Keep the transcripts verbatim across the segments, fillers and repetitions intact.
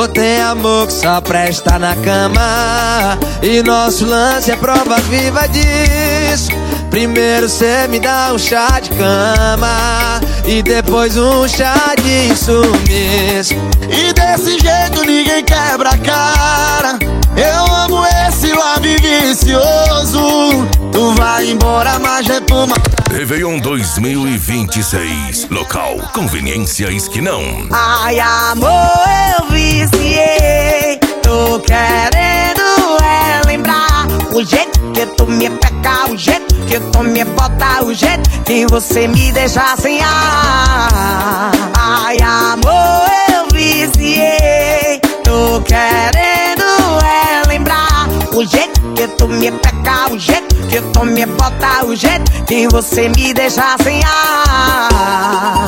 Ou tem amor que só presta na cama, e nosso lance é prova viva disso. Primeiro cê me dá um chá de cama, e depois um chá de sumiço. E desse jeito ninguém quebra a cara. Eu amo esse love vicioso. Tu vai embora, mas é por uma... Réveillon dois mil e vinte e seis. Local, Conveniência Esquinão. Ai, amor, eu viciei. Tô querendo é lembrar o jeito que tu me pega, o jeito que tu me bota, o jeito que você me deixa sem ar. Ai, amor, eu viciei. Tô querendo é lembrar o jeito que tu me pega, o jeito que tu me bota, o jeito que você me deixa sem ar.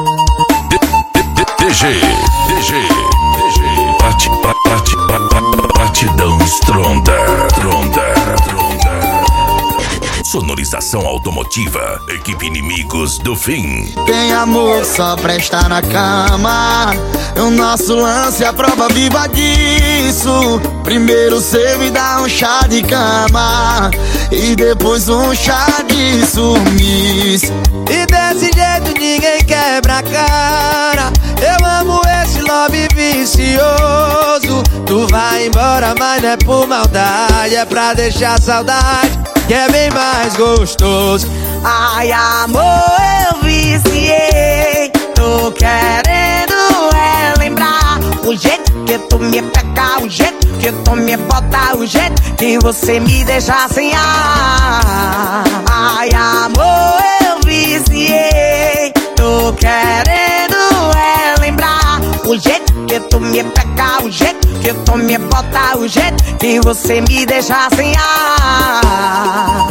D G, D G, D G, bate, bate, bate, batidão estronda, tronda, tronda. Sonorização automotiva, equipe Inimigos do Fim. Tem amor só presta na cama, o nosso lance é a prova viva disso. Primeiro cê me dá um chá de cama, e depois um chá de sumiço. E desse jeito ninguém quebra a cara. Eu amo esse love vicioso. Tu vai embora, mas não é por maldade, é pra deixar saudade, que é bem mais gostoso. Ai, amor, eu viciei. Tô querendo é lembrar o jeito que tu me pega, o jeito que tu me bota, o jeito que você me deixa sem ar. Ai, amor, eu viciei. Tô querendo é lembrar o jeito que tu me pega, o jeito que tu me bota, o jeito que você me deixa sem ar.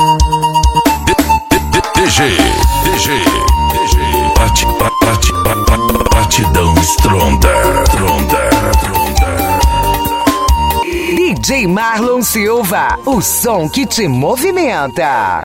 D G, D G, D G, bate, bate, bate, batidão estronda, tronda, tronda. D J Marlon Silva, o som que te movimenta.